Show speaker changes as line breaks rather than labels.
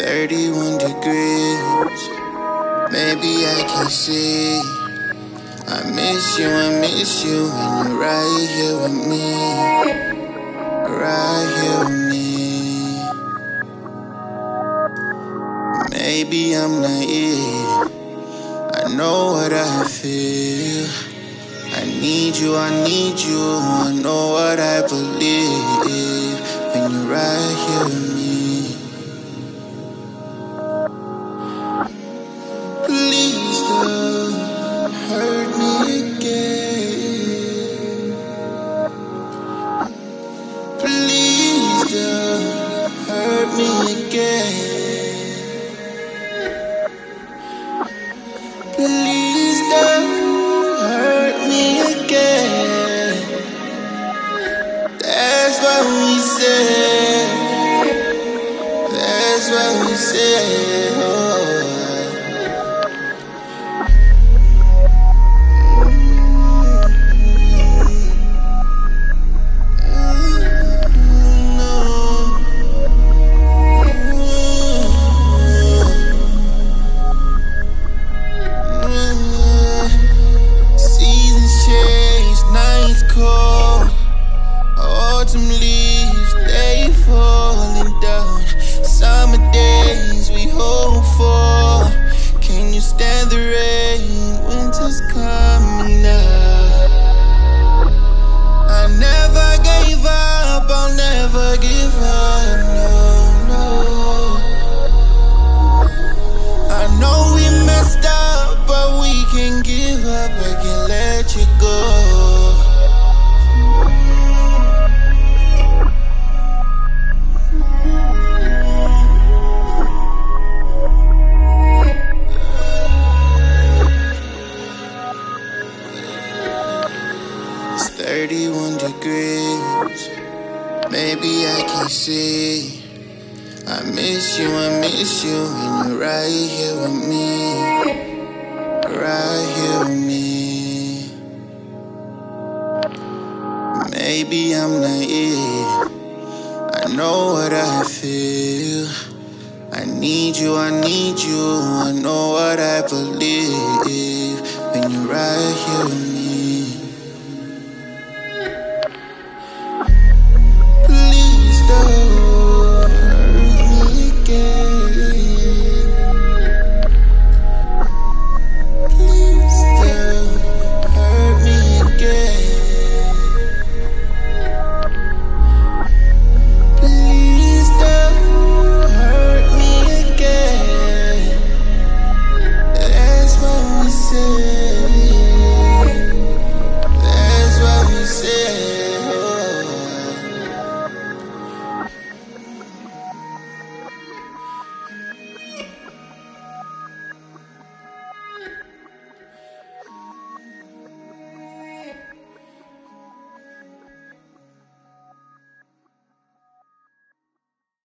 31 degrees. Maybe I can see. I miss you, and you're right here with me. Right here with me. Maybe I'm naive. I know what I feel. I need you, I know what I believe. When you're right here with me. Please don't hurt me again. Please don't hurt me again. Please don't hurt me again. That's what we said. That's what we said. Oh. Autumn leaves, they falling down. Summer days we hope for. Can you stand the rain? Winter's coming now. I never gave up, I'll never give up, no, no. I know we messed up, but we can't give up, I can't let you go. It's 31 degrees. Maybe I can see. I miss you, and you're right here with me. Right here with me. Maybe I'm naive. I know what I feel. I need you, I know what I believe. When you're right here with me.